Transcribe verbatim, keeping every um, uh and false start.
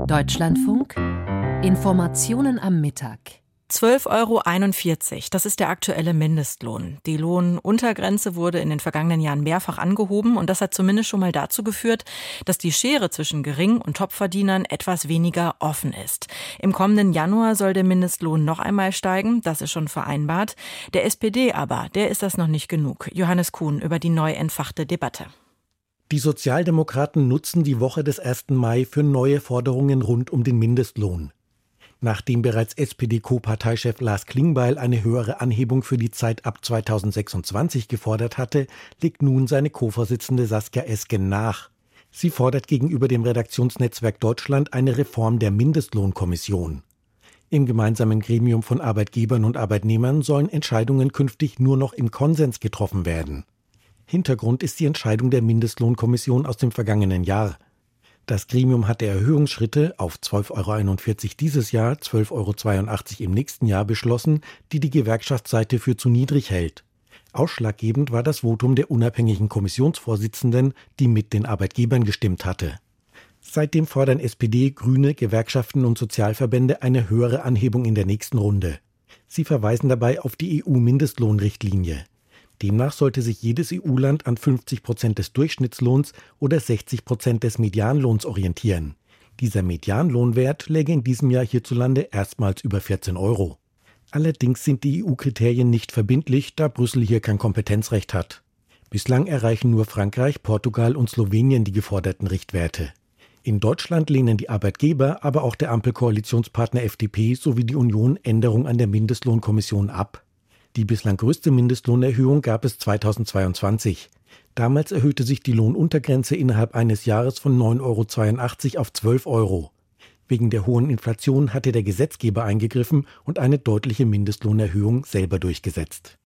Deutschlandfunk Informationen am Mittag. zwölf Euro einundvierzig, das ist der aktuelle Mindestlohn. Die Lohnuntergrenze wurde in den vergangenen Jahren mehrfach angehoben und das hat zumindest schon mal dazu geführt, dass die Schere zwischen Gering- und Topverdienern etwas weniger offen ist. Im kommenden Januar soll der Mindestlohn noch einmal steigen, das ist schon vereinbart. Der S P D aber, der ist das noch nicht genug. Johannes Kuhn über die neu entfachte Debatte. Die Sozialdemokraten nutzen die Woche des ersten Mai für neue Forderungen rund um den Mindestlohn. Nachdem bereits S P D-Co-Parteichef Lars Klingbeil eine höhere Anhebung für die Zeit ab zweitausendsechsundzwanzig gefordert hatte, legt nun seine Co-Vorsitzende Saskia Esken nach. Sie fordert gegenüber dem Redaktionsnetzwerk Deutschland eine Reform der Mindestlohnkommission. Im gemeinsamen Gremium von Arbeitgebern und Arbeitnehmern sollen Entscheidungen künftig nur noch im Konsens getroffen werden. Hintergrund ist die Entscheidung der Mindestlohnkommission aus dem vergangenen Jahr. Das Gremium hatte Erhöhungsschritte auf zwölf Euro einundvierzig dieses Jahr, zwölf Euro zweiundachtzig im nächsten Jahr beschlossen, die die Gewerkschaftsseite für zu niedrig hält. Ausschlaggebend war das Votum der unabhängigen Kommissionsvorsitzenden, die mit den Arbeitgebern gestimmt hatte. Seitdem fordern S P D, Grüne, Gewerkschaften und Sozialverbände eine höhere Anhebung in der nächsten Runde. Sie verweisen dabei auf die E U-Mindestlohnrichtlinie. Demnach sollte sich jedes E U-Land an fünfzig Prozent des Durchschnittslohns oder sechzig Prozent des Medianlohns orientieren. Dieser Medianlohnwert läge in diesem Jahr hierzulande erstmals über vierzehn Euro. Allerdings sind die E U-Kriterien nicht verbindlich, da Brüssel hier kein Kompetenzrecht hat. Bislang erreichen nur Frankreich, Portugal und Slowenien die geforderten Richtwerte. In Deutschland lehnen die Arbeitgeber, aber auch der Ampelkoalitionspartner F D P sowie die Union Änderung an der Mindestlohnkommission ab. Die bislang größte Mindestlohnerhöhung gab es zweitausendzweiundzwanzig. Damals erhöhte sich die Lohnuntergrenze innerhalb eines Jahres von neun Euro zweiundachtzig auf zwölf Euro. Wegen der hohen Inflation hatte der Gesetzgeber eingegriffen und eine deutliche Mindestlohnerhöhung selber durchgesetzt.